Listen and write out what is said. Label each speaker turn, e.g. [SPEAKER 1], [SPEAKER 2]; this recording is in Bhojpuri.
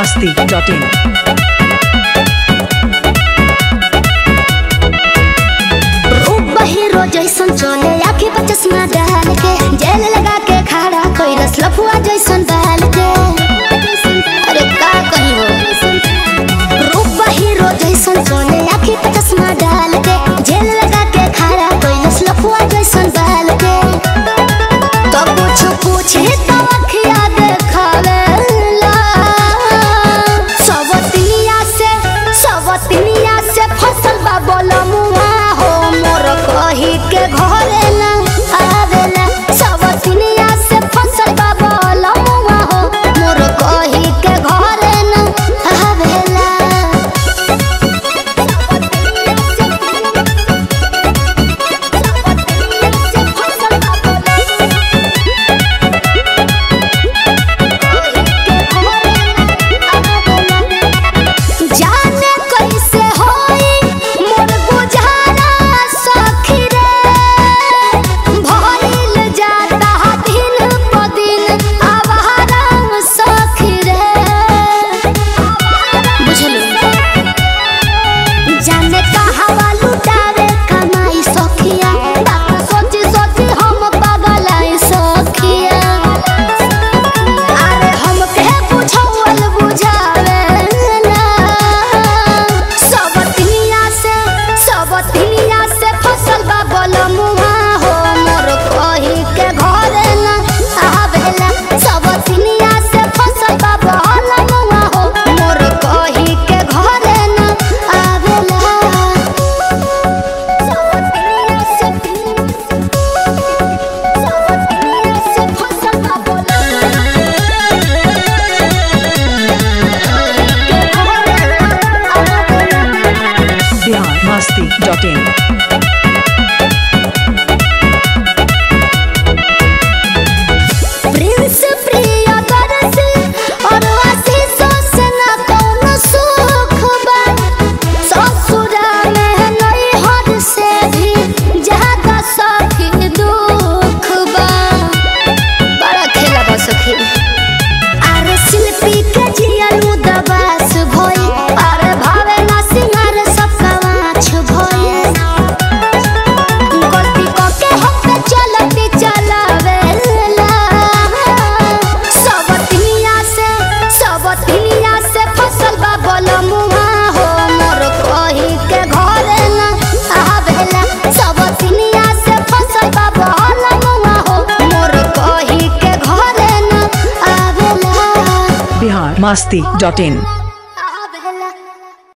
[SPEAKER 1] biharmasti.in
[SPEAKER 2] हीरो जैसन चले आँखी पर चश्मा डाल के जेल लगा के खड़ा कैलस लफुआ जैसन डाल के अरे का कहियो रूप हीरो जैसन चले आँखी पर चश्मा डाल के जेल लगा के खड़ा कैलस लफुआ जैसन डाल के तो कुछ पूछे तो अखिया देखावेला सबतिनिया से फसल बा बोलमुआ हो मोर कही के घरे ना आवेला सबतिनिया से फसल बा बोलमुआ हो मोर कही के घरे ना आवेला जाने कैसे होई मोर गुजारा सखी रे भइल जाता दिन प दिन आवारा सखी रे बुझलु जाने कहावा लुटावे कमाई सखिया बात सोची सोची हम पागलाई सखिया अरे हमके बुझावल बुझावेला सबतिनिया से फसल बा बोलमुआ हो मोर कही के घरे ना आवेला सबतिनिया से फसल बा बोलमुआ हो मोर कही के घरे ना आवेला सबतिनिया से फसल बा
[SPEAKER 1] biharmasti.in
[SPEAKER 2] प्रिंस प्रियदर्शी और आशीषों से ना कौनो सुख बा ससुरा में नैहर से भी ज्यादा सखी दुख बा बड़ा खेला बा सखी अरे शिल्पी के जियलू दबास भई अरे भावे ना सिंगार सबका माछ भई गलती करके हम पे चलती चलावेला सबतिनिया से फसल बा बोलमुआ हो मोर कही के घरे ना आवेला सबतिनिया से फसल बा बोलमुआ हो मोर कही के घरे ना आवेला
[SPEAKER 1] biharmasti.in